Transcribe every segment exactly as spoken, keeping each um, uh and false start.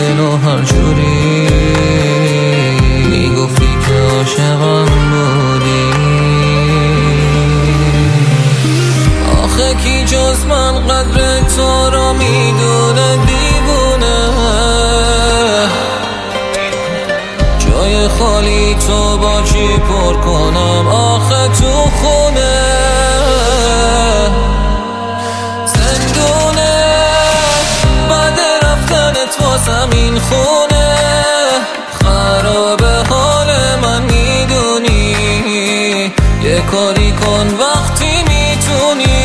دل و هر جوری میگفتی که عاشقم بودی. آخه کی جز من قدر تو را میدونه دیوونه، جای خالی تو با چی پر کنم آخه تو خونه. زندونه بعد رفتنت واسم این خونه، خراب حال من میدونی، یه کاری کن وقتی میتونی.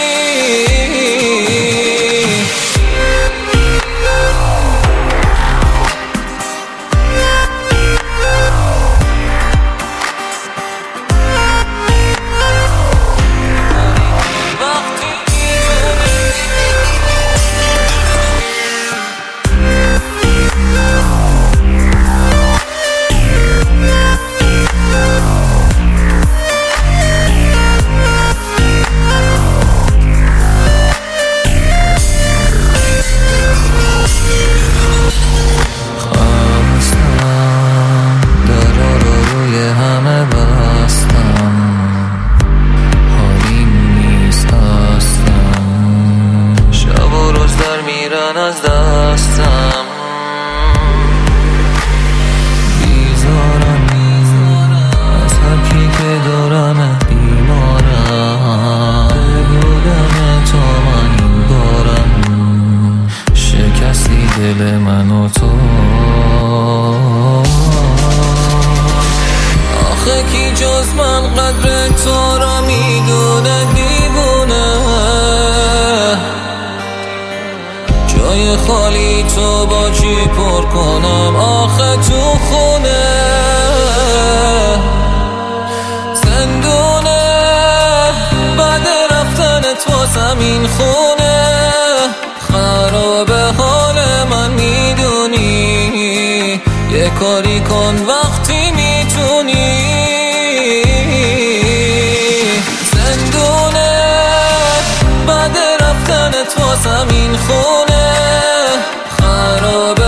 از دستم بیزارم از هر کی که دارم بیمارم، بودن تو من این بارم شکستی دل من و تو. آخه کی جز من قدر تو را میدونه دیوونه، جای خالی تو با چی پر کنم آخه تو خونه. زندونه بعد رفتنت واسم این خونه، خراب حال من میدونی، یه کاری کن وقتی میتونی. زندونه بعد رفتنت واسم این خونه، خراب